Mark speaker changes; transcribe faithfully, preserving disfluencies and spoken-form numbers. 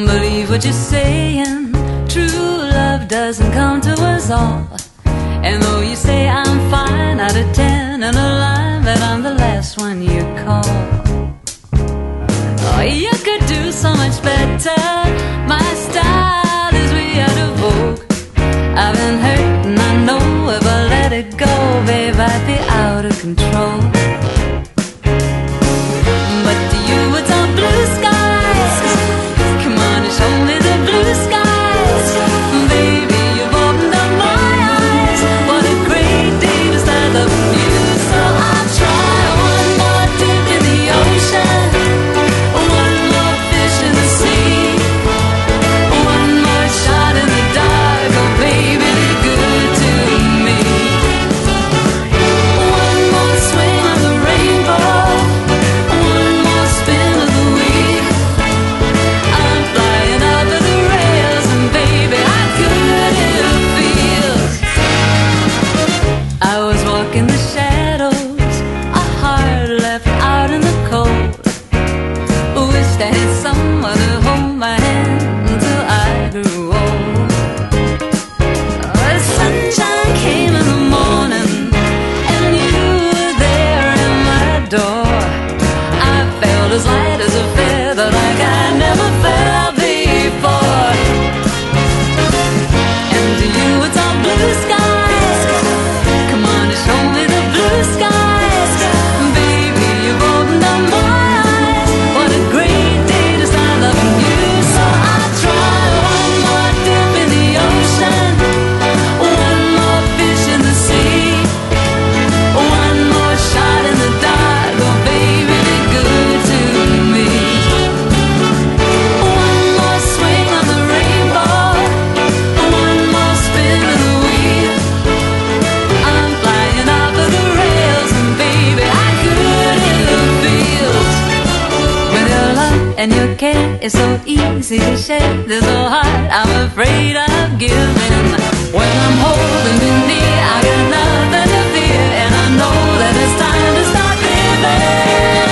Speaker 1: believe what you're saying. True love doesn't come to us all. And though you say I'm fine out of ten and a line, that I'm the last one you call. Oh, you could do so much better. My style is way out of vogue. I've been hurt and I know if I let it go, babe, I'd be out of control. But to you it's all blue skies. Come on and show me the blue skies. Baby, you've opened up my eyes. What a great day to start loving you. So I'll try one more dip in the ocean, one more fish in the sea, one more shot in the dark. Oh baby, be good to me. One more swing on the rainbow, one more spin of the wheel. I'm flying up to the rails, and baby, how good it feels. I was walking the shadows, a heart left out in the cold. Wished I had someone to hold my hand until I grew old. The sunshine came in the morning, and you were there in my door. I felt as light as a feather, like I never felt before. And to you it's all blue skies. Come on and show me the blue skies. Baby, you've opened up my eyes. What a great day to start loving you. So I'll try one more dip in the ocean, one more fish in the sea, one more shot in the dark. Oh baby, be good to me. One more swing on the rainbow, one more spin of the wheel. I'm flying off of the rails, and baby, how good it feels. With your love and your care, it's so easy to share. There's no heart I'm afraid of giving. When I'm holding you near, I got nothing to fear, and I know that it's time to start living.